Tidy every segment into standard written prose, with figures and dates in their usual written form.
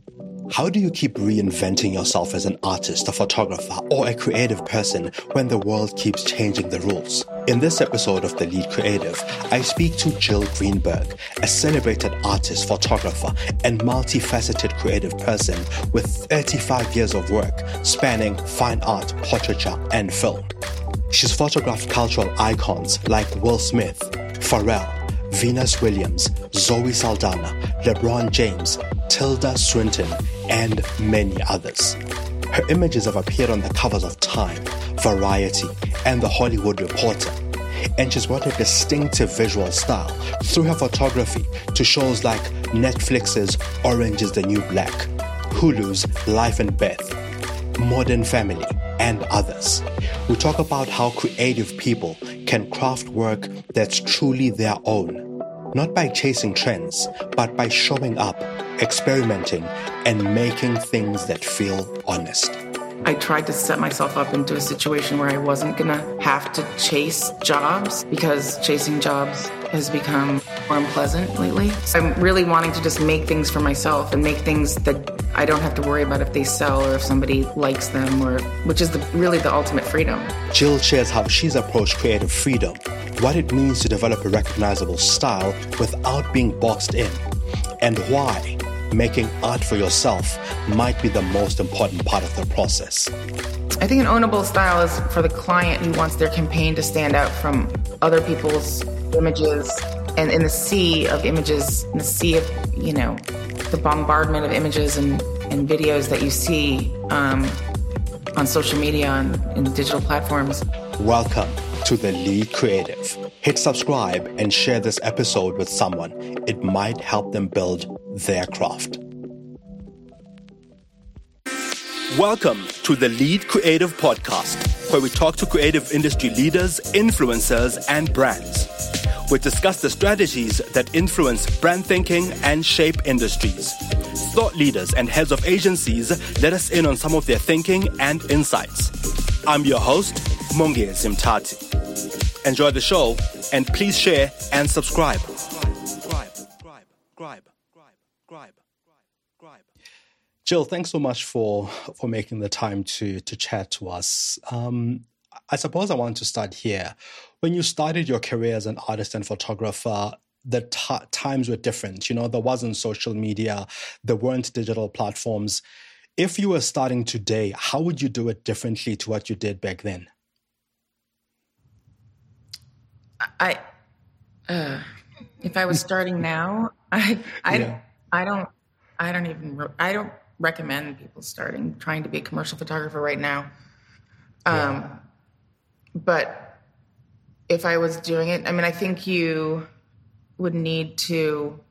How do you keep reinventing yourself as an artist, a photographer, or a creative person when the world keeps changing the rules? In this episode of The Lead Creative, I speak to Jill Greenberg, a celebrated artist, photographer, and multifaceted creative person with 35 years of work spanning fine art, portraiture, and film. She's photographed cultural icons like Will Smith, Pharrell, Venus Williams, Zoe Saldana, LeBron James, Tilda Swinton, and many others. Her images have appeared on the covers of Time, Variety, and The Hollywood Reporter. And she's brought a distinctive visual style through her photography to shows like Netflix's Orange is the New Black, Hulu's Life and Beth, Modern Family, and others. We talk about how creative people can craft work that's truly their own, not by chasing trends, but by showing up, experimenting, and making things that feel honest. I tried to set myself up into a situation where I wasn't gonna have to chase jobs, because chasing jobs has become more unpleasant lately. So I'm really wanting to just make things for myself and make things that I don't have to worry about if they sell or if somebody likes them, or which is really the ultimate freedom. Jill shares how she's approached creative freedom, what it means to develop a recognizable style without being boxed in, and why making art for yourself might be the most important part of the process. I think an ownable style is for the client who wants their campaign to stand out from other people's images. And in the sea of images, in the sea of, the bombardment of images and videos that you see on social media and digital platforms. Welcome to The Lead Creative. Hit subscribe and share this episode with someone. It might help them build their craft. Welcome to The Lead Creative Podcast, where we talk to creative industry leaders, influencers, and brands. We discuss the strategies that influence brand thinking and shape industries. Thought leaders and heads of agencies let us in on some of their thinking and insights. I'm your host, Mongezi Mtati. Enjoy the show, and please share and subscribe. Jill, thanks so much for making the time to chat to us. I suppose I want to start here. When you started your career as an artist and photographer, the times were different. There wasn't social media, there weren't digital platforms. If you were starting today, how would you do it differently to what you did back then? If I was starting now, I don't recommend people trying to be a commercial photographer right now. But if I was doing it, I think you would need to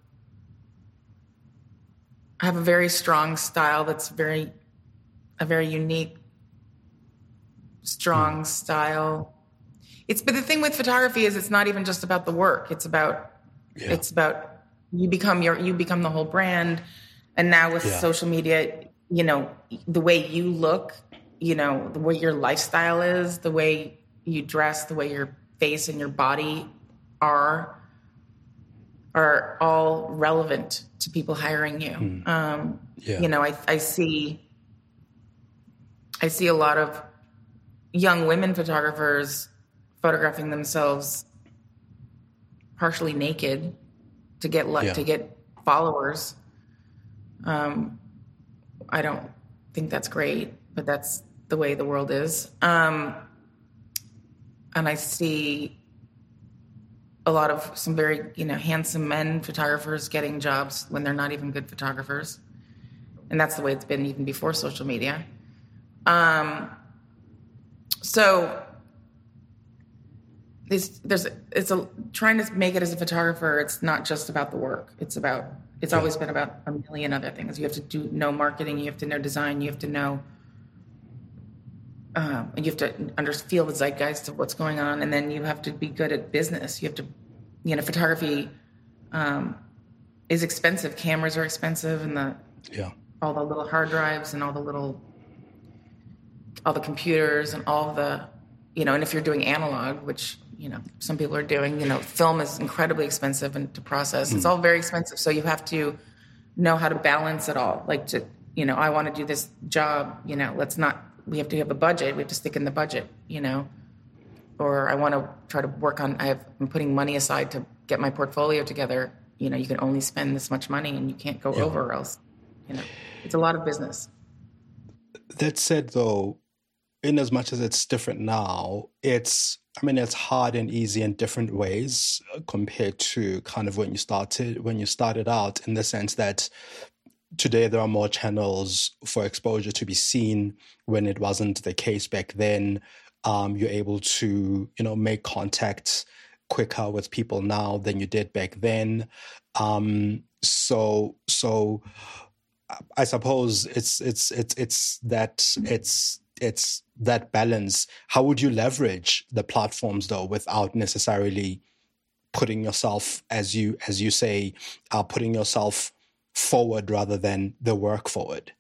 have a very strong style that's a very unique, strong style. But the thing with photography is it's not even just about the work. It's about you become the whole brand. And now with social media, the way you look, the way your lifestyle is, the way you dress, the way your face and your body are all relevant to people hiring you. I see a lot of young women photographers photographing themselves partially naked to get followers. I don't think that's great, but that's the way the world is. And I see a lot of some very, handsome men photographers getting jobs when they're not even good photographers. And that's the way it's been even before social media. So trying to make it as a photographer, it's not just about the work. It's always been about a million other things. You have to know marketing, you have to know design, you have to know, and you have to feel the zeitgeist of what's going on, and then you have to be good at business. You have to, photography is expensive. Cameras are expensive, and all the little hard drives and all the computers and all the, and if you're doing analog, which, some people are doing, film is incredibly expensive and to process. It's all very expensive. So you have to know how to balance it all. Like, to, you know, I want to do this job, you know, we have to have a budget. We have to stick in the budget, you know, or I want to try to work on, I'm putting money aside to get my portfolio together. You know, you can only spend this much money and you can't go over, or else, you know, it's a lot of business. That said, though, in as much as it's different now, it's hard and easy in different ways compared to kind of when you started out, in the sense that today there are more channels for exposure to be seen when it wasn't the case back then. You're able to, you know, make contact quicker with people now than you did back then. So I suppose it's that balance. How would you leverage the platforms though, without necessarily putting yourself, as you say, putting yourself forward rather than the work forward?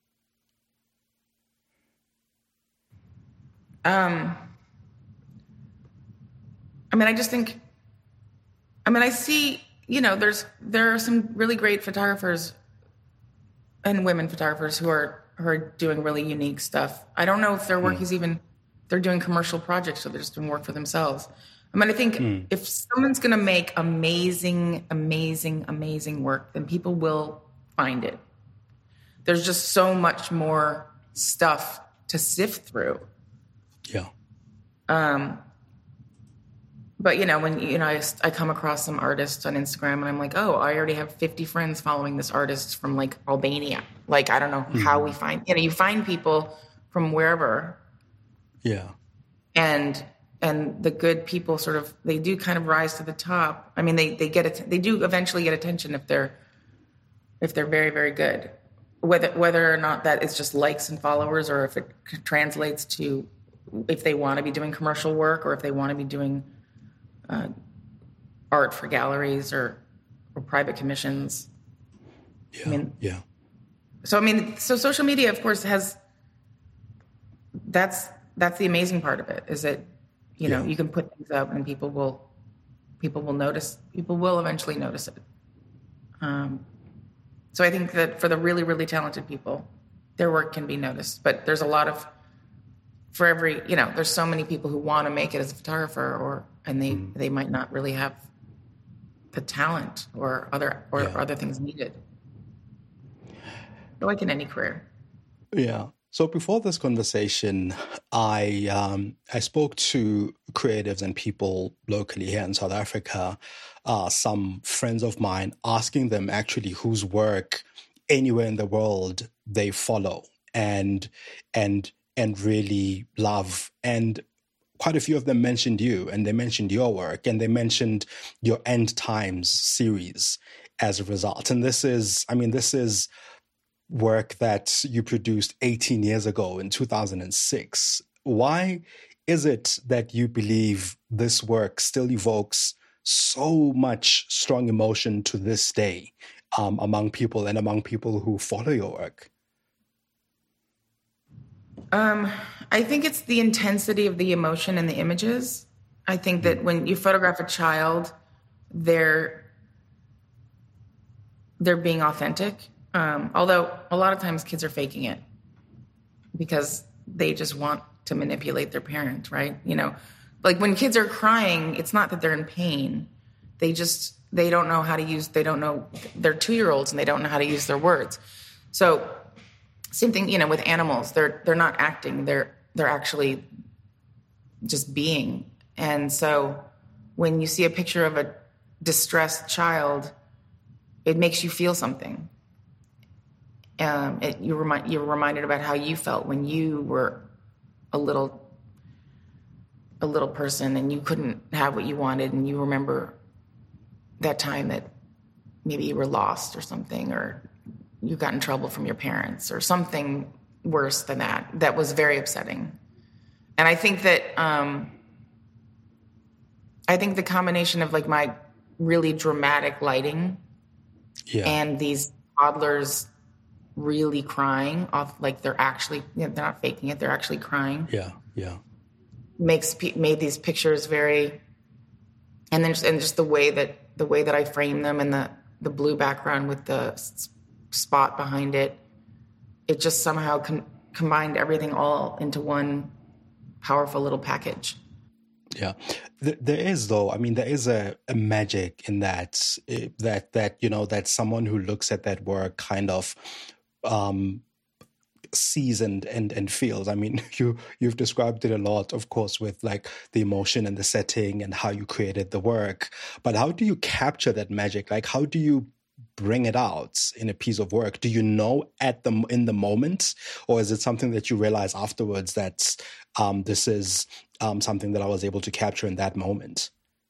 I see, you know, there are some really great photographers and women photographers who are doing really unique stuff. I don't know if their work is even, they're doing commercial projects, or they're just doing work for themselves. I mean, I think if someone's going to make amazing, amazing, amazing work, then people will find it. There's just so much more stuff to sift through. Yeah. But, you know, when, you know, I come across some artists on Instagram and I'm like, oh, I already have 50 friends following this artist from like Albania. Like, I don't know how we find, you know, you find people from wherever. Yeah. And the good people sort of, they do kind of rise to the top. I mean, they do eventually get attention if they're very, very good, whether or not that is just likes and followers, or if it translates to, if they want to be doing commercial work, or if they want to be doing art for galleries or private commissions. Yeah. So social media, of course, that's the amazing part of it, is that, you know, you can put things up and people will notice. People will eventually notice it. So I think that for the really, really talented people, their work can be noticed. But there's a lot of, for every, you know, there's so many people who want to make it as a photographer, and they might not really have the talent or other things needed. Like in any career. Yeah. So before this conversation, I spoke to creatives and people locally here in South Africa, some friends of mine, asking them actually whose work anywhere in the world they follow and really love. And quite a few of them mentioned you, and they mentioned your work, and they mentioned your End Times series as a result. And this is work that you produced 18 years ago in 2006. Why is it that you believe this work still evokes so much strong emotion to this day among people who follow your work? I think it's the intensity of the emotion and the images. I think that when you photograph a child, they're being authentic. Although a lot of times kids are faking it because they just want to manipulate their parent, right? You know, like when kids are crying, it's not that they're in pain. They don't know how to use, they're 2-year-olds and they don't know how to use their words. So same thing, you know, with animals, they're not acting, they're actually just being. And so when you see a picture of a distressed child, it makes you feel something. You're reminded about how you felt when you were a little person and you couldn't have what you wanted, and you remember that time that maybe you were lost or something, or you got in trouble from your parents or something worse than that. That was very upsetting. And I think that the combination of like my really dramatic lighting and these toddlers really crying off, like they're actually, you know, they're not faking it, they're actually crying. Yeah. Made these pictures very, and just the way that I frame them, and the blue background with the spot behind it. It just somehow combined everything all into one powerful little package. Yeah, there is, though. I mean, there is a magic in that that someone who looks at that work kind of sees and feels. I mean, you've described it a lot, of course, with like the emotion and the setting and how you created the work. But how do you capture that magic? Like, how do you bring it out in a piece of work? Do you know in the moment, or is it something that you realize afterwards that this is something that I was able to capture in that moment?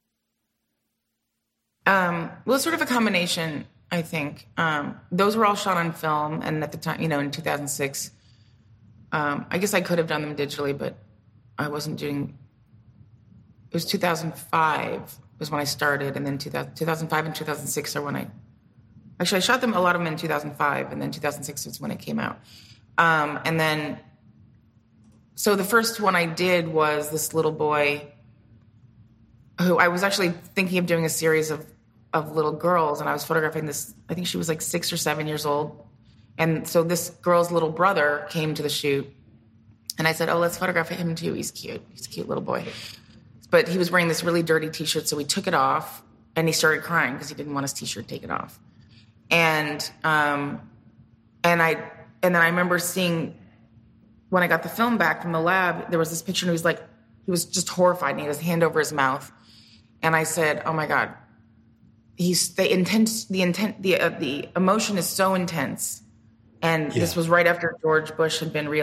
Well, sort of a combination, I think. Those were all shot on film, and at the time, in 2006, I guess I could have done them digitally, but I wasn't doing. It was 2005 was when I started, and then 2005 and 2006 are when I shot a lot of them in 2005, and then 2006 was when it came out. And then, so the first one I did was this little boy who I was actually thinking of doing a series of little girls, and I was photographing this, I think she was like 6 or 7 years old. And so this girl's little brother came to the shoot, and I said, oh, let's photograph him too. He's cute. He's a cute little boy. But he was wearing this really dirty T-shirt, so we took it off, and he started crying because he didn't want his T-shirt taken off. And then I remember seeing, when I got the film back from the lab, there was this picture, and he was just horrified, and he had his hand over his mouth. And I said, oh my God, the emotion is so intense. And this was right after George Bush had been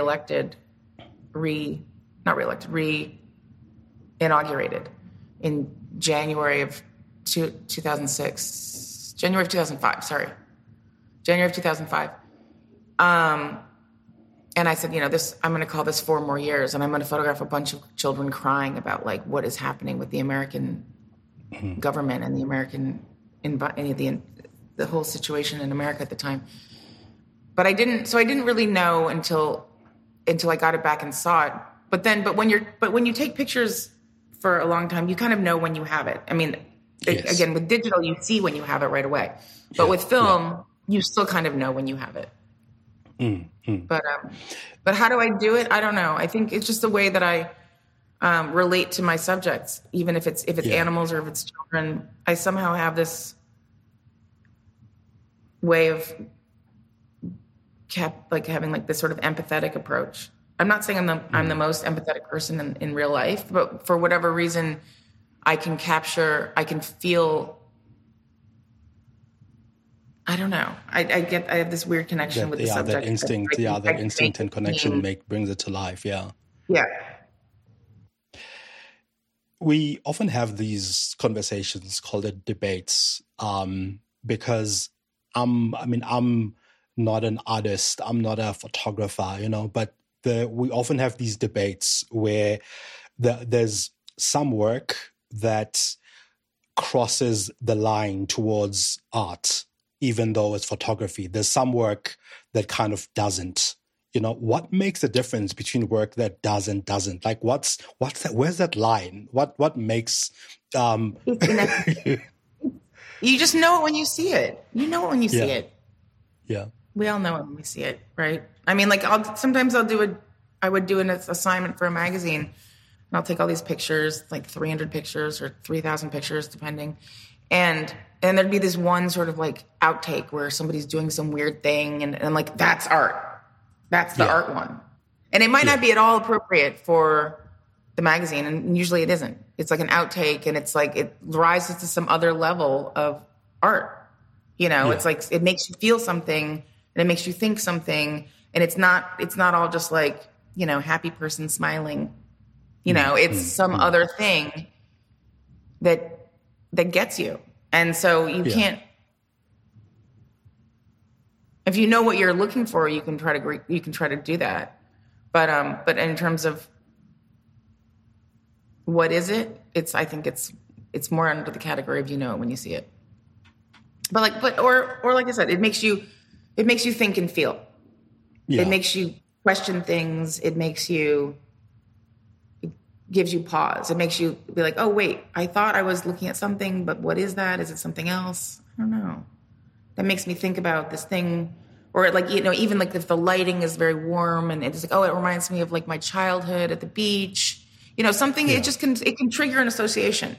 re-inaugurated in January of 2006. January of 2005, sorry. January of 2005. And I said, I'm going to call this 4 More Years, and I'm going to photograph a bunch of children crying about like what is happening with the American government and the American the whole situation in America at the time. But I didn't really know until I got it back and saw it. But when you take pictures for a long time, you kind of know when you have it. I mean, again, with digital, you see when you have it right away. But with film, you still kind of know when you have it. But how do I do it? I don't know. I think it's just the way that I relate to my subjects, even if it's animals or if it's children. I somehow have this way of having like this sort of empathetic approach. I'm not saying I'm the most empathetic person in real life, but for whatever reason, I can feel. I don't know. I have this weird connection with the subject. That instinct and connection brings it to life. Yeah. Yeah. We often have these conversations called it debates, because I'm not an artist. I'm not a photographer, but we often have these debates where there's some work that crosses the line towards art, even though it's photography. There's some work that kind of doesn't. What makes the difference between work that does and doesn't? Like, what's that? Where's that line? What makes? You just know it when you see it. You know it when you see it. Yeah. We all know it when we see it, right? I mean, like sometimes I would do an assignment for a magazine, and I'll take all these pictures, like 300 pictures or 3,000 pictures, depending. And there'd be this one sort of like outtake where somebody's doing some weird thing, and I'm like, that's art. That's the art one. And it might not be at all appropriate for the magazine, and usually it isn't. It's like an outtake, and it's like it rises to some other level of art. It's like it makes you feel something, and it makes you think something, and it's not all just like, happy person smiling. It's some other thing that gets you. And so you can't, if you know what you're looking for, you can try to do that. But in terms of what is it? I think it's more under the category of when you see it. But like I said, it makes you think and feel. Yeah. It makes you question things. It gives you pause. It makes you be like, oh wait, I thought I was looking at something, but what is that? Is it something else? I don't know. That makes me think about this thing or like, even like if the lighting is very warm and it's like, oh, it reminds me of like my childhood at the beach, something, it can trigger an association.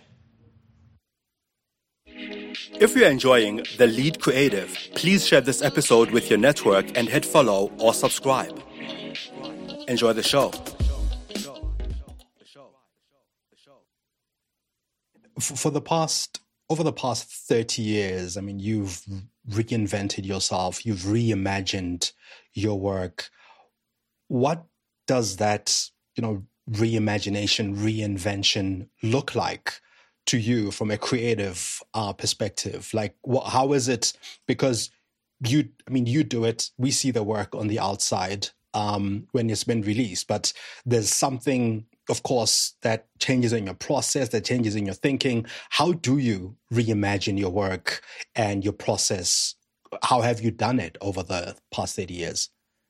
If you're enjoying The Lead Creative, please share this episode with your network and hit follow or subscribe. Enjoy the show. Over the past 30 years, I mean, you've reinvented yourself, you've reimagined your work. What does that, reimagination, reinvention look like to you from a creative perspective? Like, how is it? Because you do it, we see the work on the outside when it's been released, but there's something, of course, that changes in your process, that changes in your thinking. How do you reimagine your work and your process? How have you done it over the past 30 years?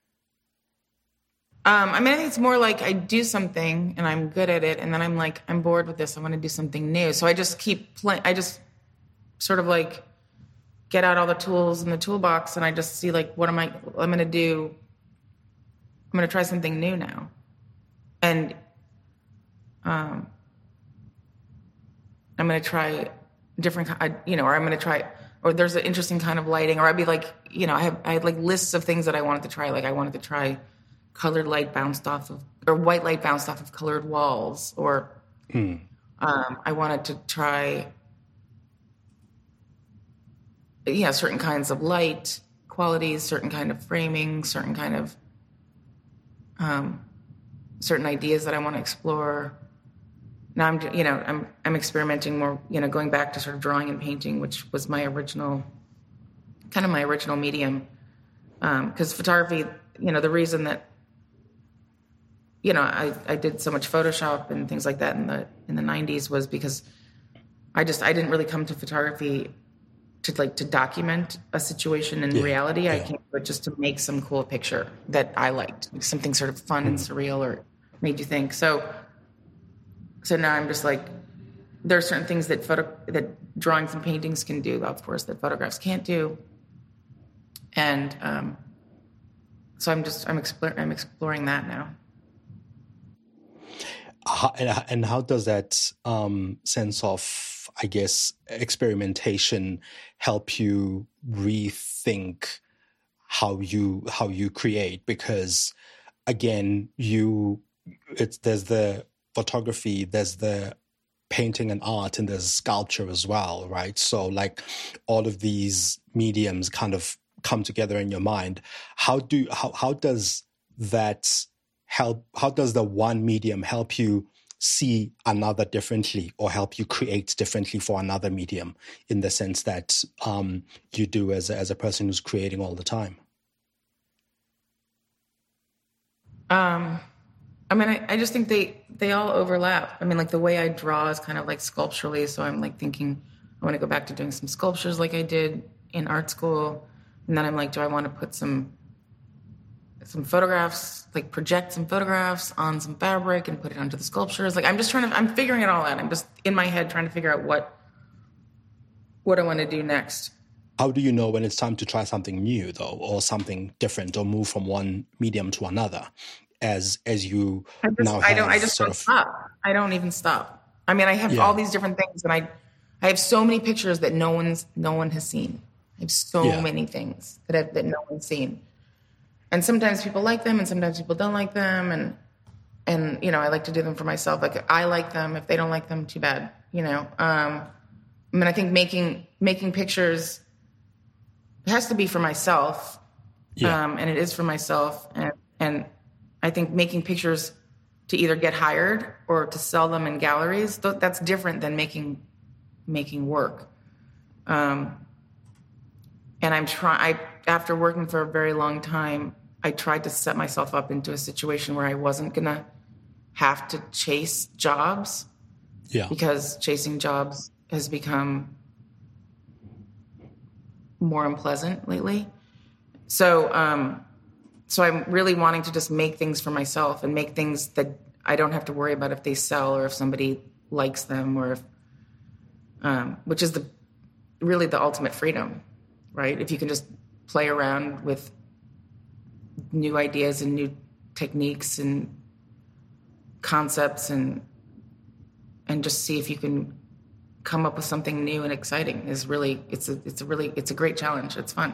I think it's more like I do something and I'm good at it, and then I'm like, I'm bored with this. I want to do something new. So I just keep playing. I just sort of like get out all the tools in the toolbox, and I just see like, I'm going to do. I'm going to try something new now, and I'm going to try different, or I'm going to try, or there's an interesting kind of lighting, or I'd be like, I had like lists of things that I wanted to try. Like I wanted to try colored light bounced off of, or white light bounced off of colored walls, or I wanted to try, certain kinds of light qualities, certain kind of framing, certain kind of, certain ideas that I want to explore. Now I'm experimenting more, going back to sort of drawing and painting, which was my original medium. Because photography, the reason that, I did so much Photoshop and things like that in the 90s was because I didn't really come to photography to document a situation in reality. I came to it just to make some cool picture that I liked, something sort of fun and surreal or made you think. So now I'm just like, there are certain things that drawings and paintings can do, of course, that photographs can't do. And so I'm exploring that now. And how does that sense of, I guess, experimentation help you rethink how you create? Because again, there's the photography, there's the painting and art, and there's sculpture as well, right? So like all of these mediums kind of come together in your mind. How does that help? How does the one medium help you see another differently, or help you create differently for another medium, in the sense that you do as a person who's creating all the time? I just think they all overlap. Like the way I draw is kind of like sculpturally. So I'm like thinking I want to go back to doing some sculptures like I did in art school. And then I'm like, do I want to put some photographs, like project some photographs on some fabric and put it onto the sculptures? Like I'm figuring it all out. I'm just in my head trying to figure out what I want to do next. How do you know when it's time to try something new, though, or something different, or move from one medium to another? As you I just don't stop. I don't even stop. I have all these different things, and I have so many pictures that no one has seen. I have so many things that no one's seen, and sometimes people like them, and sometimes people don't like them, and I like to do them for myself. Like I like them. If they don't like them, too bad. I think making pictures, it has to be for myself, and it is for myself, and I think making pictures to either get hired or to sell them in galleries, that's different than making work. And after working for a very long time, I tried to set myself up into a situation where I wasn't going to have to chase jobs. Yeah. Because chasing jobs has become more unpleasant lately. So I'm really wanting to just make things for myself and make things that I don't have to worry about if they sell or if somebody likes them, or if, which is really the ultimate freedom, right? If you can just play around with new ideas and new techniques and concepts and just see if you can come up with something new and exciting is really, it's a great challenge. It's fun.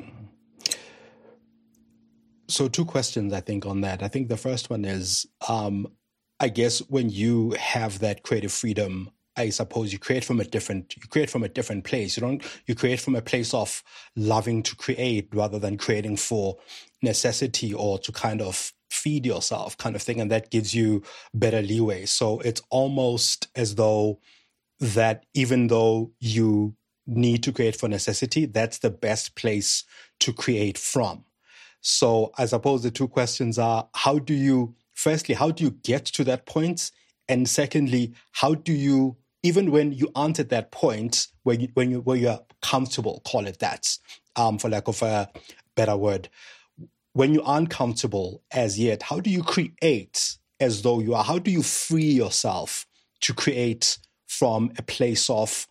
So 2 questions, I think, on that. I think the first one is, I guess when you have that creative freedom, I suppose you create from a different place. You create from a place of loving to create rather than creating for necessity or to kind of feed yourself kind of thing. And that gives you better leeway. So it's almost as though that even though you need to create for necessity, that's the best place to create from. So I suppose the 2 questions are, firstly, how do you get to that point? And secondly, how do you, even when you aren't at that point where you're comfortable, call it that, for lack of a better word, when you aren't comfortable as yet, how do you create as though you are? How do you free yourself to create from a place of,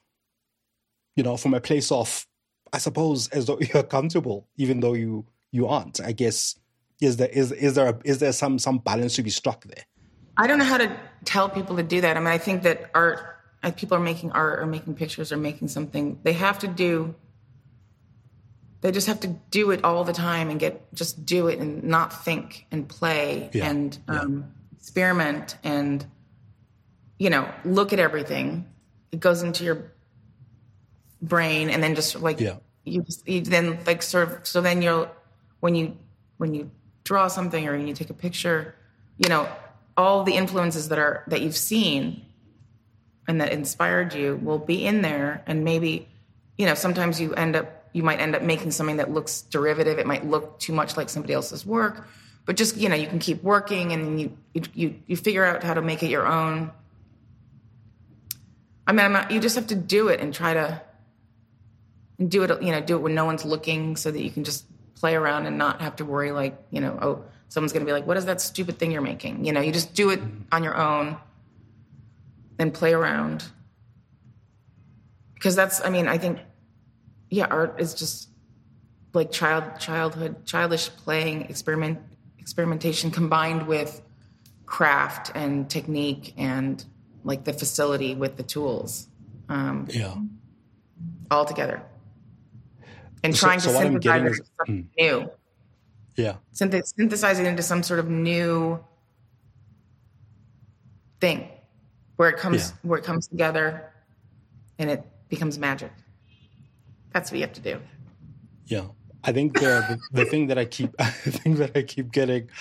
I suppose, as though you're comfortable, even though you aren't? I guess, is there some balance to be struck there? I don't know how to tell people to do that. I mean, I think that people are making art or making pictures or making something. They just have to do it all the time and just do it and not think and play and experiment and, look at everything. It goes into your brain and then just when you draw something or when you take a picture, all the influences that you've seen and that inspired you will be in there. And maybe, sometimes you might end up making something that looks derivative. It might look too much like somebody else's work, but just, you can keep working and you figure out how to make it your own. I mean, you just have to do it and try to do it when no one's looking so that you can just play around and not have to worry someone's going to be like, what is that stupid thing you're making? You just do it on your own and play around. Because I think, art is just like childish playing, experimentation combined with craft and technique and like the facility with the tools. All together. And trying to synthesize it into something new. Yeah. Synthesize it into some sort of new thing where it comes together and it becomes magic. That's what you have to do. Yeah. I think the thing that I keep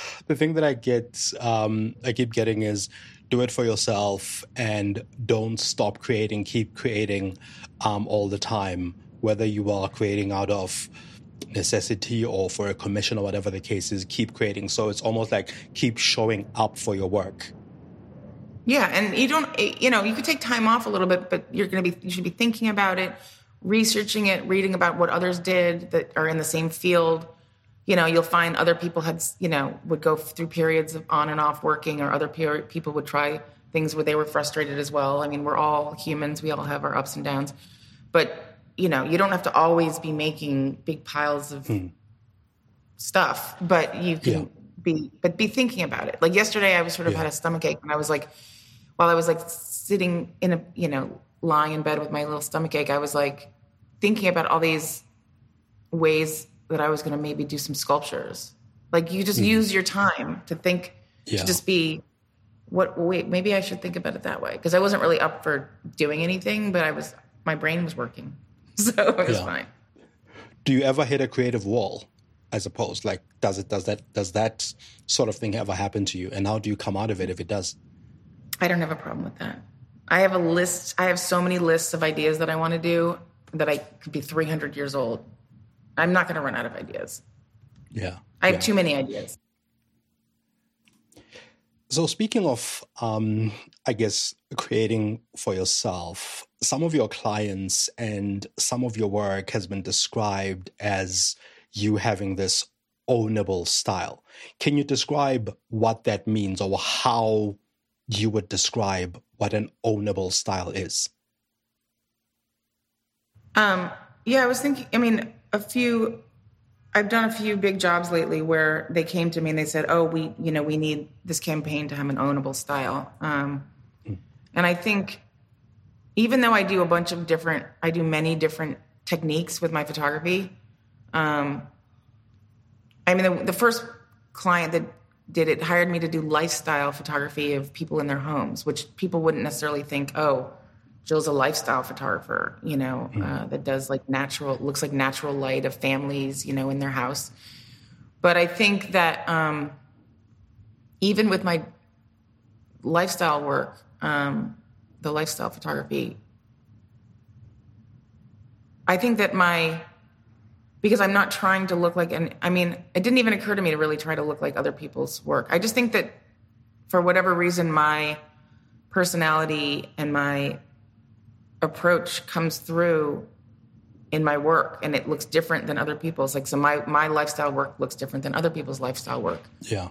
getting is do it for yourself and don't stop creating, keep creating all the time, whether you are creating out of necessity or for a commission or whatever the case is, keep creating. So it's almost like keep showing up for your work. Yeah. And you could take time off a little bit, but you should be thinking about it, researching it, reading about what others did that are in the same field. You'll find other people would go through periods of on and off working, or other people would try things where they were frustrated as well. I mean, we're all humans. We all have our ups and downs, but you don't have to always be making big piles of stuff, but you can be thinking about it. Like yesterday I was had a stomachache and I was like, while I was like sitting in lying in bed with my little stomachache, I was like thinking about all these ways that I was going to maybe do some sculptures. Like you just use your time to think, to just be maybe I should think about it that way. Cause I wasn't really up for doing anything, but my brain was working. So it was fine. Do you ever hit a creative wall, I suppose? Like, does that sort of thing ever happen to you? And how do you come out of it if it does? I don't have a problem with that. I have a list. I have so many lists of ideas that I want to do that I could be 300 years old. I'm not going to run out of ideas. Yeah. I have too many ideas. So speaking of, I guess, creating for yourself, some of your clients and some of your work has been described as you having this ownable style. Can you describe what that means, or how you would describe what an ownable style is? I was thinking, a few I've done a few big jobs lately where they came to me and they said, "Oh, we need this campaign to have an ownable style." And I think even though I do many different techniques with my photography. I mean, the first client that did it hired me to do lifestyle photography of people in their homes, which people wouldn't necessarily think, oh, Jill's a lifestyle photographer, that does looks like natural light of families, in their house. But I think that even with my lifestyle work, the lifestyle photography, I think that because I'm not trying to look like, it didn't even occur to me to really try to look like other people's work. I just think that for whatever reason, my personality and my approach comes through in my work, and it looks different than other people's. So my lifestyle work looks different than other people's lifestyle work. Yeah.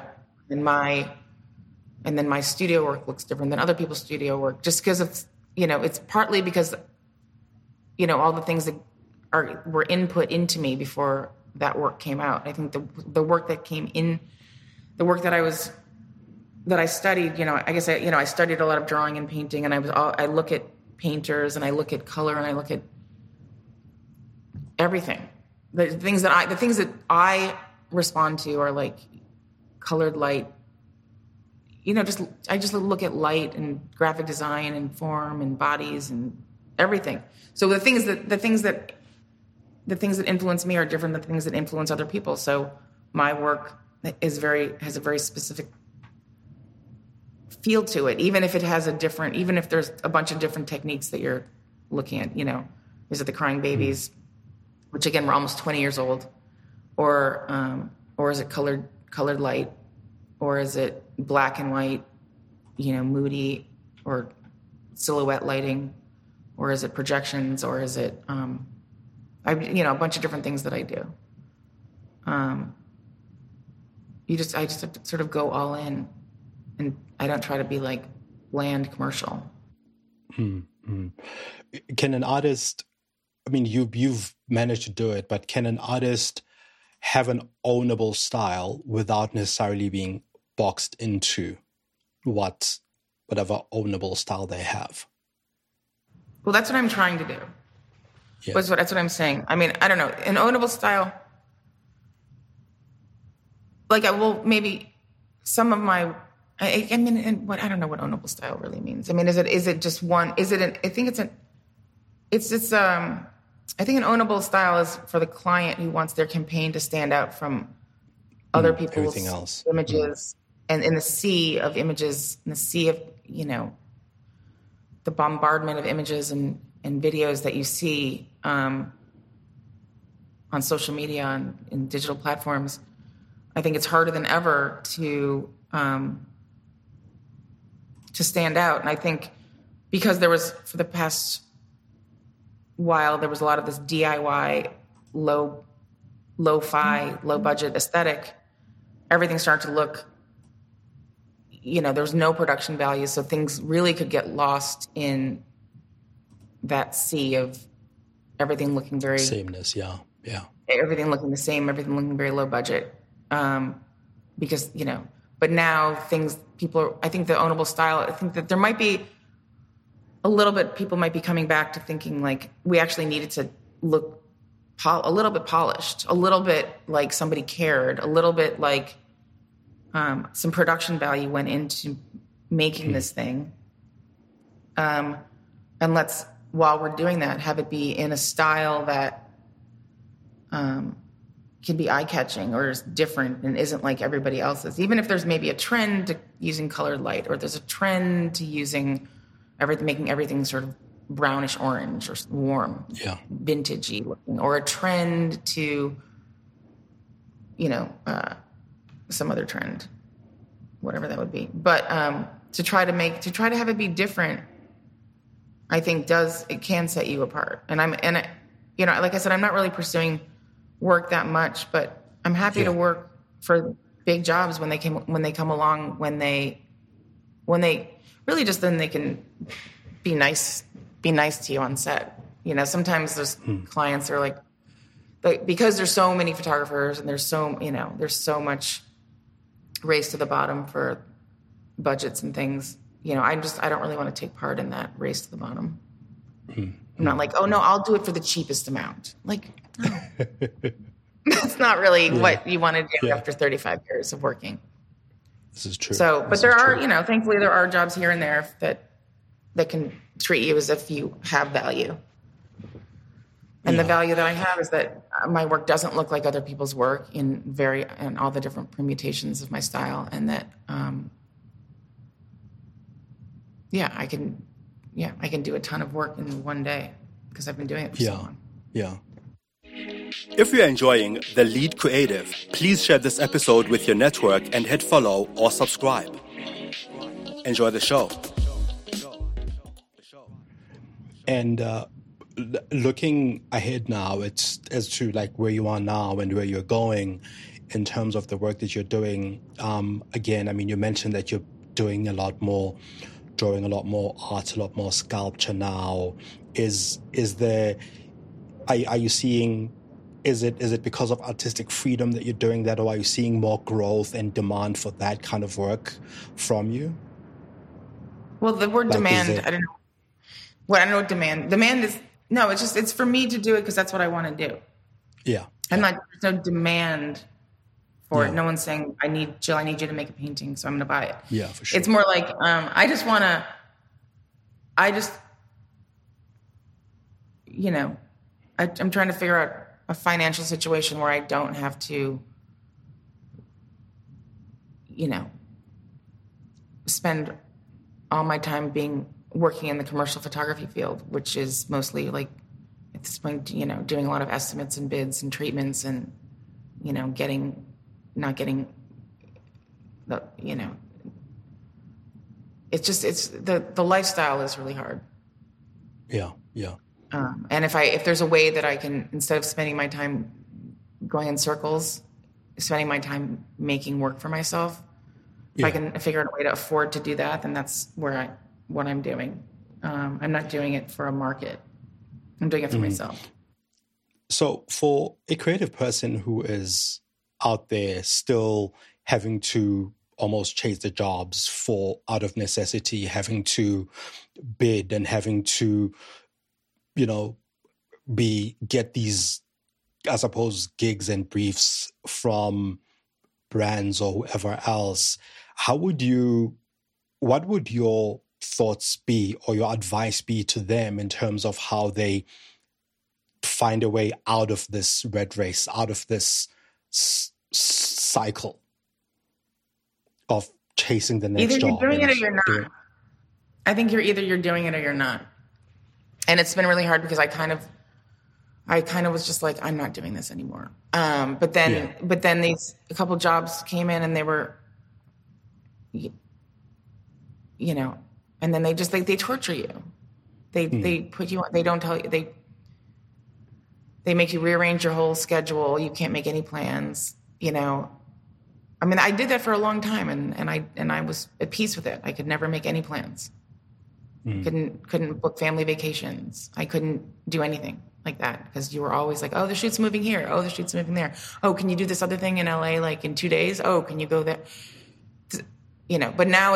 And then my studio work looks different than other people's studio work, just because it's partly because, all the things that were input into me before that work came out. I think the work that came in, the work that I studied, I guess I studied a lot of drawing and painting, and I look at painters and I look at color and I look at everything. The things that I respond to are like colored light. I just look at light and graphic design and form and bodies and everything. So the things that influence me are different than the things that influence other people. So my work has a very specific feel to it, even if there's a bunch of different techniques that you're looking at. Is it the crying babies, which again we're almost 20 years old, or is it colored light, or is it black and white, moody, or silhouette lighting, or is it projections, or is it a bunch of different things that I do. I just have to sort of go all in, and I don't try to be like bland commercial. Mm-hmm. Can an artist, you've managed to do it, but can an artist have an ownable style without necessarily being boxed into whatever ownable style they have? Well, that's what I'm trying to do. Yeah. That's what I'm saying. I don't know. An ownable style, maybe some of my, I don't know what ownable style really means. Is it just one? I think an ownable style is for the client who wants their campaign to stand out from other people's images, and in the sea of images, in the sea of, the bombardment of images and videos that you see on social media and in digital platforms. I think it's harder than ever to stand out. And I think because for the past while, there was a lot of this DIY, lo-fi, low budget aesthetic, everything started to look, there was no production value. So things really could get lost in that sea of everything looking very sameness. Yeah. Everything looking the same, everything looking very low budget. Because, but now I think the ownable style, I think that there might be a little bit, people might be coming back to thinking like we actually needed to look a little bit polished, a little bit like somebody cared, a little bit like some production value went into making this thing. And let's, while we're doing that, have it be in a style that can be eye-catching or is different and isn't like everybody else's. Even if there's maybe a trend to using colored light, or there's a trend to using making everything sort of brownish orange or warm, vintagey looking, or a trend to, some other trend, whatever that would be. But to try to have it be different, I think it can set you apart. And like I said, I'm not really pursuing work that much, but I'm happy to work for big jobs when they come along, when they really just, then they can be nice to you on set. Sometimes there's clients are like, but because there's so many photographers and there's so much race to the bottom for budgets and things, I don't really want to take part in that race to the bottom. I'm not like, oh no, I'll do it for the cheapest amount. Like, no. That's not really what you want to do after 35 years of working. This is true. So, but there are, thankfully there are jobs here and there that can treat you as if you have value. And the value that I have is that my work doesn't look like other people's work in all the different permutations of my style. And that, I can do a ton of work in one day because I've been doing it for so long. Yeah. If you're enjoying The Lead Creative, please share this episode with your network and hit follow or subscribe. Enjoy the show. And looking ahead now, it's as to like where you are now and where you're going in terms of the work that you're doing. Again, I mean, you mentioned that you're doing a lot more, drawing a lot more art, a lot more sculpture now. Are you seeing? Is it because of artistic freedom that you're doing that, or are you seeing more growth and demand for that kind of work from you? Well, the word demand, I don't know. I don't know what demand is. No, it's for me to do it because that's what I want to do. Yeah. There's no demand for it. No one's saying, Jill, I need you to make a painting, so I'm going to buy it. Yeah, for sure. It's more like, I'm trying to figure out a financial situation where I don't have to, spend all my time working in the commercial photography field, which is mostly like, it's doing a lot of estimates and bids and treatments and, not getting the, it's the lifestyle is really hard. Yeah. Yeah. And if there's a way that I can, instead of spending my time going in circles, spending my time making work for myself, if I can figure out a way to afford to do that, then that's what I'm doing. I'm not doing it for a market. I'm doing it for myself. So for a creative person who is out there still having to almost chase the jobs out of necessity, having to bid and having to get these, I suppose, gigs and briefs from brands or whoever else, what would your thoughts be or your advice be to them in terms of how they find a way out of this red race, out of this cycle of chasing the next job? Either you're doing it or you're not. I think you're doing it or you're not. And it's been really hard because I kind of was just like, I'm not doing this anymore. But then a couple jobs came in and they were, and then they just they torture you. They put you on, they don't tell you, they make you rearrange your whole schedule. You can't make any plans, I mean, I did that for a long time and I was at peace with it. I could never make any plans. Couldn't book family vacations. I couldn't do anything like that because you were always like, oh, the shoot's moving here. Oh, the shoot's moving there. Oh, can you do this other thing in LA like in 2 days? Oh, can you go there? But now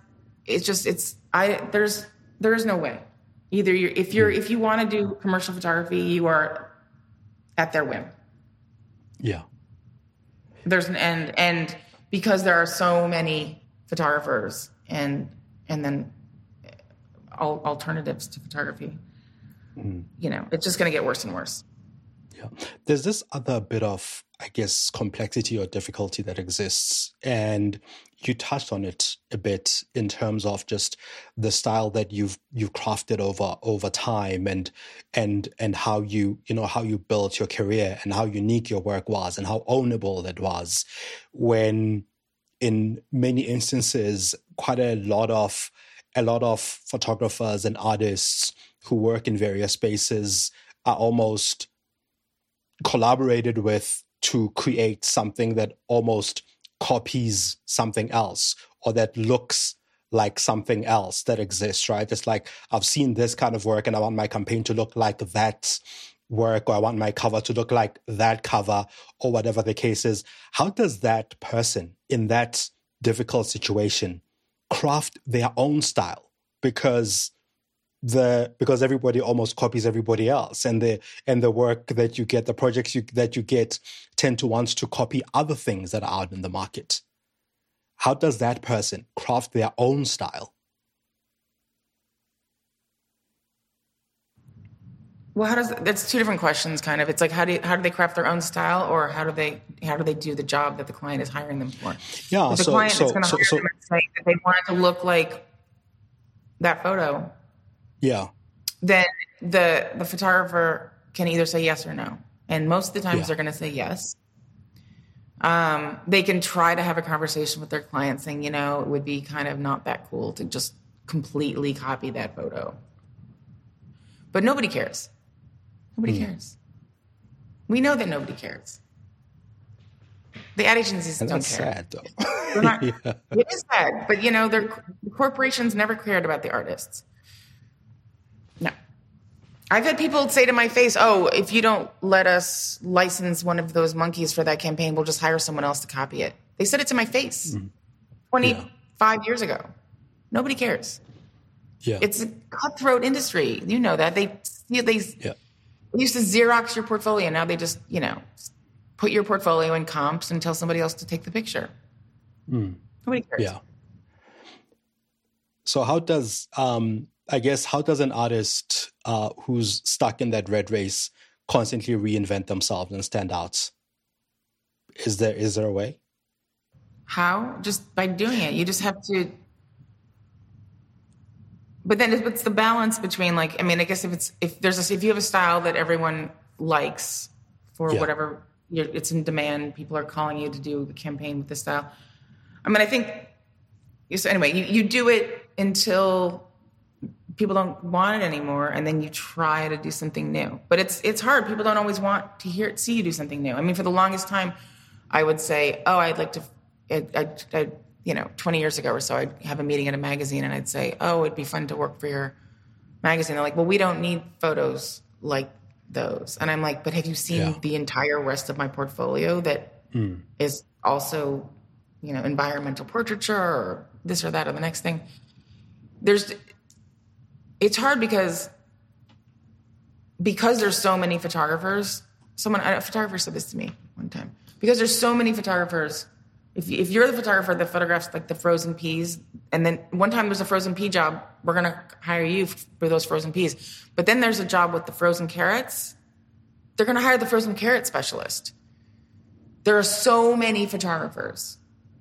there is no way. Either if you want to do commercial photography, you are at their whim. Yeah. There's an end, and because there are so many photographers and then alternatives to photography, it's just going to get worse and worse. Yeah. There's this other bit of, I guess, complexity or difficulty that exists. And you touched on it a bit in terms of just the style that you've crafted over time and how you built your career and how unique your work was and how ownable that was, when in many instances, quite a lot of photographers and artists who work in various spaces are almost collaborated with to create something that almost copies something else or that looks like something else that exists, right? It's like, I've seen this kind of work and I want my campaign to look like that work, or I want my cover to look like that cover, or whatever the case is. How does that person in that difficult situation craft their own style? Because everybody almost copies everybody else, and the work that you get, the projects that you get, tend to want to copy other things that are out in the market. How does that person craft their own style? Well, that's two different questions, kind of. It's like, how do they craft their own style, or how do they do the job that the client is hiring them for? Yeah, if the client is going to hire them and say that they want it to look like that photo, yeah, then the photographer can either say yes or no, and most of the times they're going to say yes. They can try to have a conversation with their client, saying, it would be kind of not that cool to just completely copy that photo, but nobody cares. Nobody cares. We know that nobody cares. The ad agencies don't care. That's sad, though. Yeah. It is sad, but the corporations never cared about the artists. No. I've had people say to my face, "Oh, if you don't let us license one of those monkeys for that campaign, we'll just hire someone else to copy it." They said it to my face 25 years ago. Nobody cares. Yeah. It's a cutthroat industry. You know that. They used to Xerox your portfolio. Now they just, put your portfolio in comps and tell somebody else to take the picture. Nobody cares. Yeah. So how does an artist who's stuck in that red race constantly reinvent themselves and stand out? Is there a way? How? Just by doing it. You just have to. But then it's the balance between, I guess if you have a style that everyone likes for whatever, it's in demand, people are calling you to do the campaign with this style. I think, so anyway, you do it until people don't want it anymore, and then you try to do something new. But it's hard. People don't always want to see you do something new. For the longest time, I would say, "Oh, I'd like to," 20 years ago or so, I'd have a meeting at a magazine and I'd say, "Oh, it'd be fun to work for your magazine." They're like, "Well, we don't need photos like those." And I'm like, "But have you seen the entire rest of my portfolio that is also, environmental portraiture or this or that or the next thing?" It's hard because there's so many photographers. A photographer said this to me one time. Because there's so many photographers. If you're the photographer that photographs the frozen peas, and then one time there's a frozen pea job, we're going to hire you for those frozen peas. But then there's a job with the frozen carrots. They're going to hire the frozen carrot specialist. There are so many photographers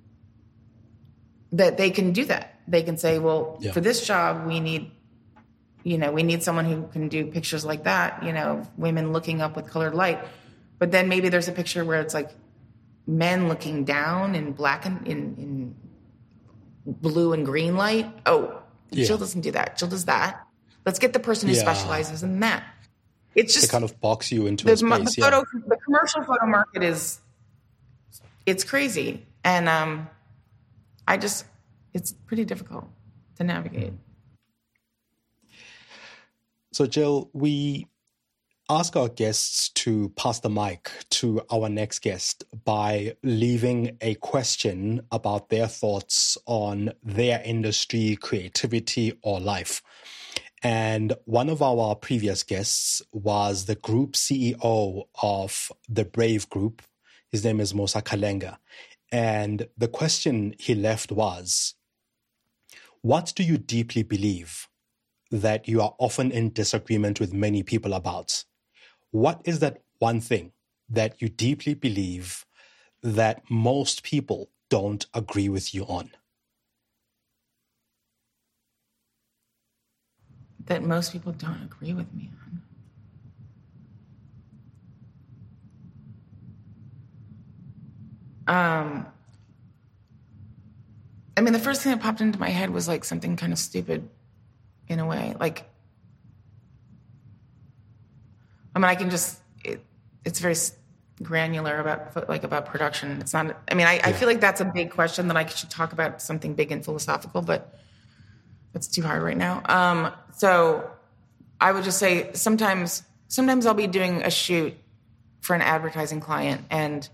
that they can do that. They can say, well, for this job, we need someone who can do pictures like that, women looking up with colored light. But then maybe there's a picture where it's men looking down in black and in blue and green light. Oh, Jill doesn't do that. Jill does that. Let's get the person who specializes in that. It's just to kind of box you into a space. The commercial photo market it's crazy, and it's pretty difficult to navigate. So, Jill, we ask our guests to pass the mic to our next guest by leaving a question about their thoughts on their industry, creativity, or life. And one of our previous guests was the group CEO of the Brave Group. His name is Musa Kalenga. And the question he left was, what do you deeply believe that you are often in disagreement with many people about? What is that one thing that you deeply believe that most people don't agree with you on? That most people don't agree with me on? The first thing that popped into my head was something kind of stupid in a way. I can just, it's very granular about production. It's not, I feel like that's a big question that I should talk about something big and philosophical, but that's too hard right now. So I would just say sometimes sometimes I'll be doing a shoot for an advertising client, and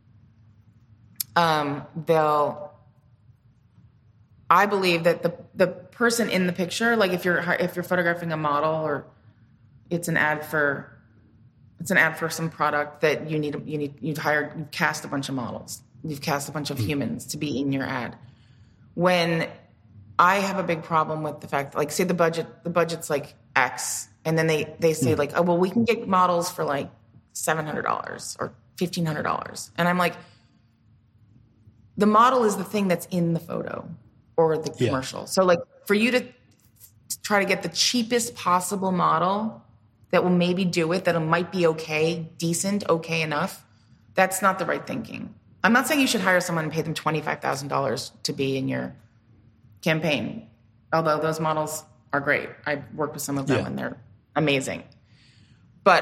I believe that the person in the picture, like if you're photographing a model, or it's an ad for some product that you've cast a bunch of models, you've cast a bunch of humans to be in your ad. When I have a big problem with the fact, like, say the budget's like X, and then they say like, oh, well, we can get models for like $700 or $1,500. And I'm like, the model is the thing that's in the photo or the commercial. Yeah. So like for you to try to get the cheapest possible model that will maybe do it, that it might be okay, decent, okay enough, that's not the right thinking. I'm not saying you should hire someone and pay them $25,000 to be in your campaign, although those models are great. I've worked with some of them and they're amazing. But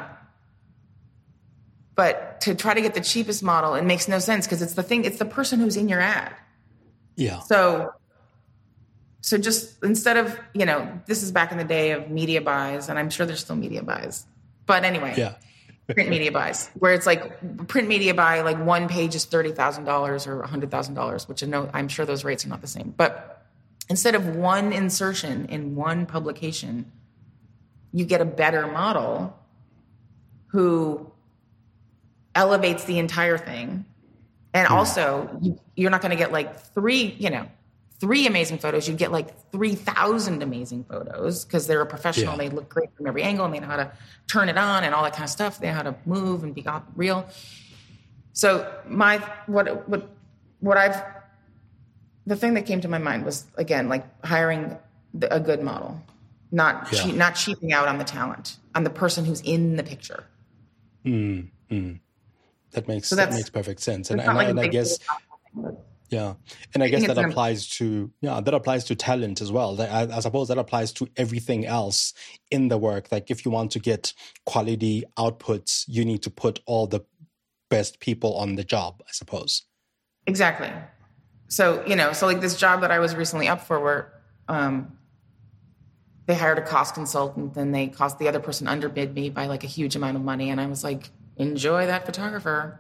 to try to get the cheapest model, it makes no sense, because it's the person who's in your ad. Yeah. So just instead of, this is back in the day of media buys, and I'm sure there's still media buys. But anyway, print media buys, where it's like print media buy, like one page is $30,000 or $100,000, which I'm sure those rates are not the same. But instead of one insertion in one publication, you get a better model who elevates the entire thing. And also, you're not going to get like three amazing photos. You get like 3,000 amazing photos, because they're a professional. Yeah. They look great from every angle, and they know how to turn it on and all that kind of stuff. They know how to move and be real. So the thing that came to my mind was, again, like hiring a good model, not cheaping out on the talent, on the person who's in the picture. That makes perfect sense. And I guess, and I guess that applies to talent as well. I suppose that applies to everything else in the work. Like if you want to get quality outputs, you need to put all the best people on the job, I suppose. Exactly. So, so like this job that I was recently up for, where they hired a cost consultant, and the other person underbid me by like a huge amount of money. And I was like, enjoy that photographer.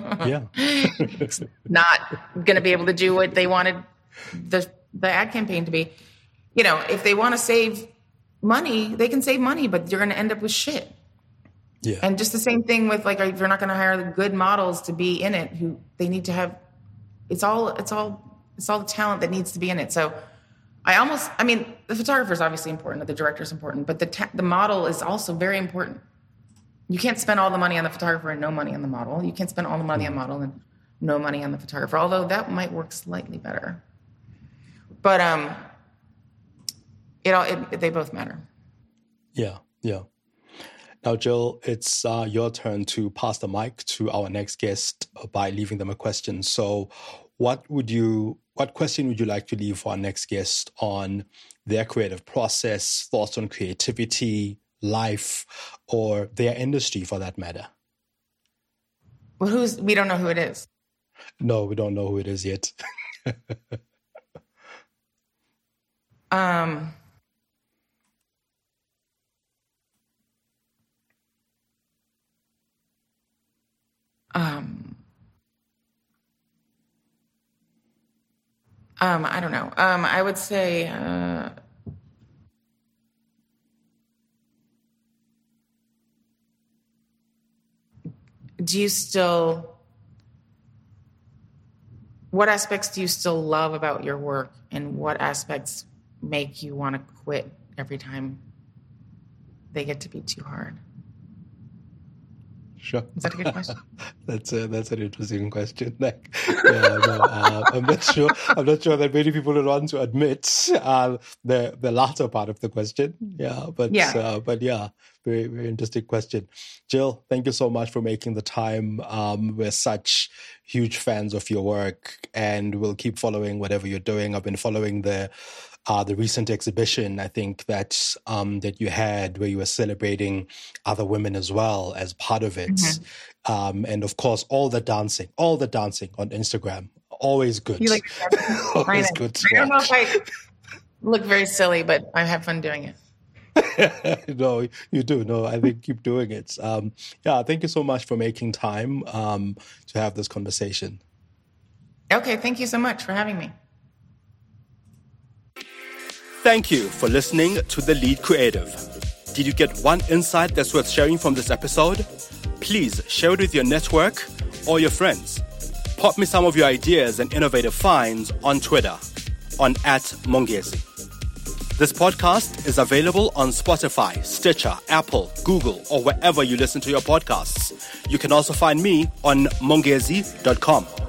Not going to be able to do what they wanted the ad campaign to be. If they want to save money, they can save money, but you're going to end up with shit. Yeah. And just the same thing with, like, if you're not going to hire the good models to be in it, who they need to have, it's all the talent that needs to be in it. So the photographer is obviously important, the director is important, but the model is also very important. You can't spend all the money on the photographer and no money on the model. You can't spend all the money on the model and no money on the photographer, although that might work slightly better. But they both matter. Yeah. Now, Jill, it's your turn to pass the mic to our next guest by leaving them a question. So what question would you like to leave for our next guest on their creative process, thoughts on creativity, life, or their industry for that matter? Well, we don't know who it is. No, we don't know who it is yet. I don't know. I would say, what aspects do you still love about your work, and what aspects make you want to quit every time they get to be too hard? Sure. Is that a good question? That's an interesting question. I'm not sure that many people would want to admit the latter part of the question. But very, very interesting question. Jill, thank you so much for making the time. We're such huge fans of your work, and we'll keep following whatever you're doing. I've been following the recent exhibition, I think, that you had, where you were celebrating other women as well as part of it. Mm-hmm. And of course, all the dancing on Instagram, always good. You like always good. I don't know if I look very silly, but I have fun doing it. No, you do. No, I think keep doing it. Thank you so much for making time to have this conversation. Okay, thank you so much for having me. Thank you for listening to The Lead Creative. Did you get one insight that's worth sharing from this episode? Please share it with your network or your friends. Pop me some of your ideas and innovative finds on Twitter on @Mongezi. This podcast is available on Spotify, Stitcher, Apple, Google, or wherever you listen to your podcasts. You can also find me on mongezi.com.